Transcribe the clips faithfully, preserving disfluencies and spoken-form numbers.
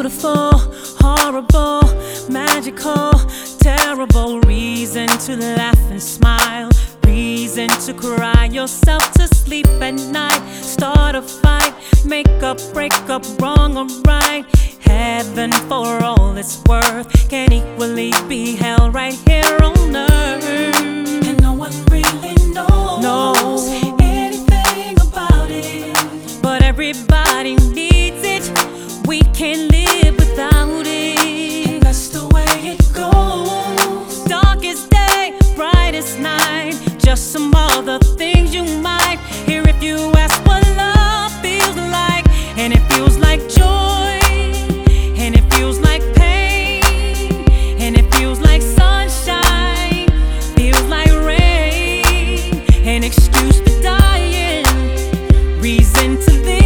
Beautiful, horrible, magical, terrible. Reason to laugh and smile, reason to cry yourself to sleep at night. Start a fight, make up, break up, wrong or right. Heaven for all it's worth can equally be held right here on earth. And no one really knows, knows anything about it, but everybody needs it. We can't live without it, and that's the way it goes. Darkest day, brightest night, just some other things you might hear if you ask what love feels like. And it feels like joy, and it feels like pain, and it feels like sunshine, feels like rain, an excuse for dying, reason to live.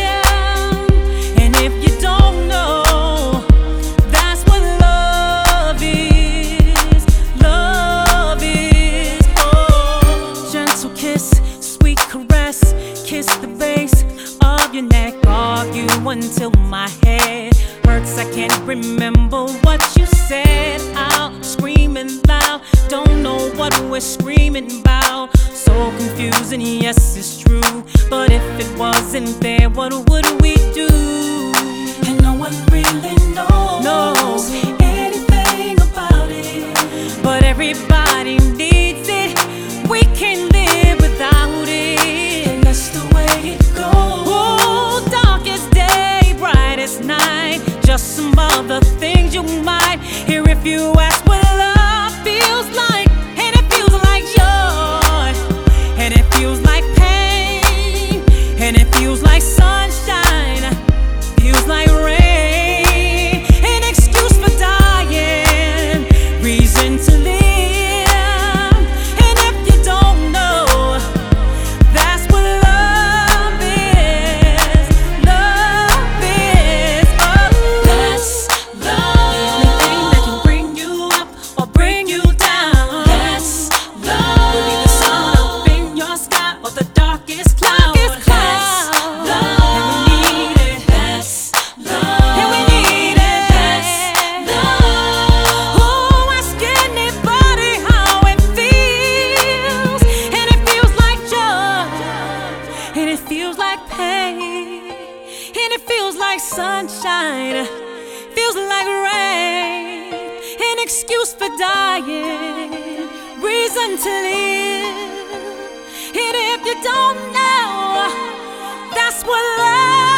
And if you don't know, that's what love is. Love is, oh, gentle kiss, sweet caress, kiss the base of your neck. Argue until my head hurts. I can't remember what you said. Out screaming loud, don't know what we're screaming about. So confusing, yes it's true, but if it wasn't there, what would we do? And no one really knows, knows anything about it, but everybody needs it. We can't live without it, and that's the way it goes. Oh, darkest day, brightest night, just some other things you might hear if you ask what love feels like. And it feels like joy, and it feels like pain, and it feels like sunshine, feels like rain, an excuse for dying, reason to live. And if you don't know, that's what love is. Love is, oh, that's love. The only thing that can bring you up or bring you down. That's love. Will be the sun up in your sky or the darkest cloud. Darkest cloud. That's love. And we need it. That's love. And we need it. That's love. Oh, ask anybody how it feels, and it feels like joy, and it feels like pain, and it feels like sunshine, feels like rain, an excuse for dying, reason to live. And if you don't know, that's what love